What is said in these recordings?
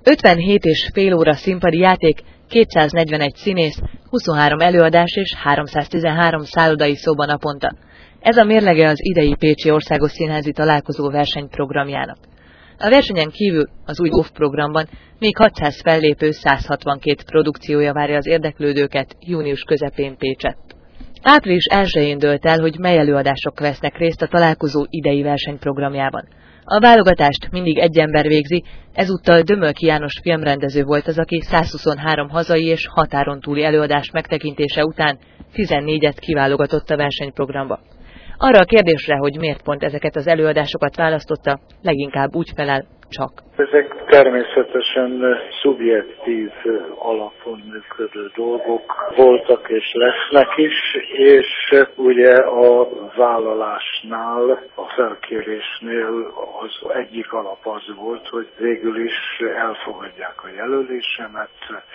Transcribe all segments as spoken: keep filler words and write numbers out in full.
ötvenhét és fél óra színpadi játék, kétszáznegyvenegy színész, huszonhárom előadás és háromszáztizenhárom szállodai szoba naponta. Ez a mérlege az idei Pécsi Országos Színházi Találkozó versenyprogramjának. A versenyen kívül az új off programban még hatszáz fellépő száz hatvankét produkciója várja az érdeklődőket június közepén Pécsett. Április elsején dőlt el, hogy mely előadások vesznek részt a találkozó idei versenyprogramjában. A válogatást mindig egy ember végzi, ezúttal Dömölki János filmrendező volt az, aki százhuszonhárom hazai és határon túli előadás megtekintése után tizennégyet kiválogatott a versenyprogramba. Arra a kérdésre, hogy miért pont ezeket az előadásokat választotta, leginkább úgy felel, csak. Ezek természetesen szubjektív alapon működő dolgok voltak és lesznek is, és ugye a vállalásnál, a felkérésnél az egyik alap az volt, hogy végül is elfogadják a jelölésemet,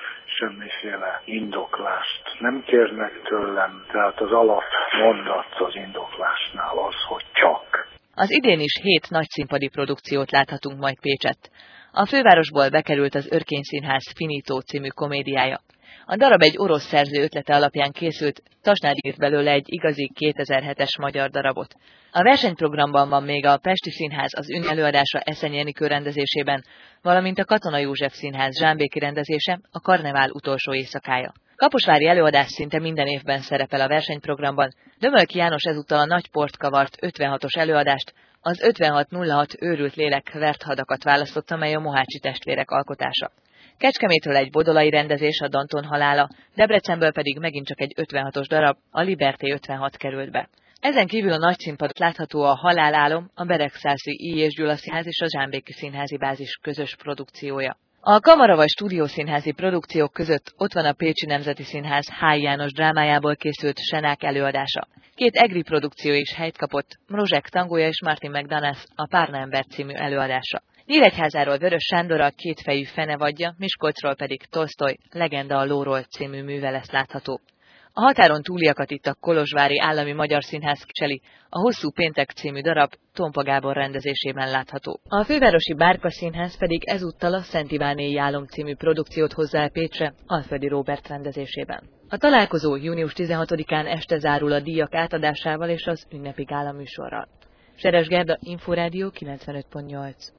semmiféle indoklást nem kérnek tőlem, tehát az alapmondat az indoklásnál az, hogy csak. Az idén is hét nagyszínpadi produkciót láthatunk majd Pécsett. A fővárosból bekerült az Örkény Színház Finito című komédiája. A darab egy orosz szerző ötlete alapján készült, Tasnád írt belőle egy igazi kétezer-hetes magyar darabot. A versenyprogramban van még a Pesti Színház az Ün előadása Eszenyi Enikő rendezésében, valamint a Katona József Színház Zsámbéki rendezése, a Karnevál utolsó éjszakája. Kaposvári előadás szinte minden évben szerepel a versenyprogramban. Dömölki János ezúttal a nagy port kavart ötvenhatos előadást, az ötvenhat nulla hat őrült lélek vert hadakat választotta, mely a Mohácsi testvérek alkotása. Kecskemétről egy bodolai rendezés, a Danton halála, Debrecenből pedig megint csak egy ötvenhatos darab, a Liberté ötvenhat került be. Ezen kívül a nagyszínpadon látható a Halálálom, a Beregszászi I. és Gyula Színház és a Zsámbéki Színházi Bázis közös produkciója. A kamara vagy stúdiószínházi produkciók között ott van a Pécsi Nemzeti Színház Hály János drámájából készült Senák előadása. Két egri produkció is helyt kapott, Mrozsek tangója és Martin McDonagh a Párna ember című előadása. Nyíregyházáról Vörös Sándor a Kétfejű fenevadja, Miskolcról pedig Tolsztoj Legenda a lóról című műve lesz látható. A határon túliakat itt a Kolozsvári Állami Magyar Színház képviseli, a Hosszú péntek című darab Tompa Gábor rendezésében látható. A fővárosi Bárka Színház pedig ezúttal a Szent Ivánéi Álom című produkciót hozza el Pécsre, Alföldi Róbert rendezésében. A találkozó június tizenhatodikán este zárul a díjak átadásával és az ünnepi gála műsorral. Seres Gerda, Inforádió kilencvenöt pont nyolc.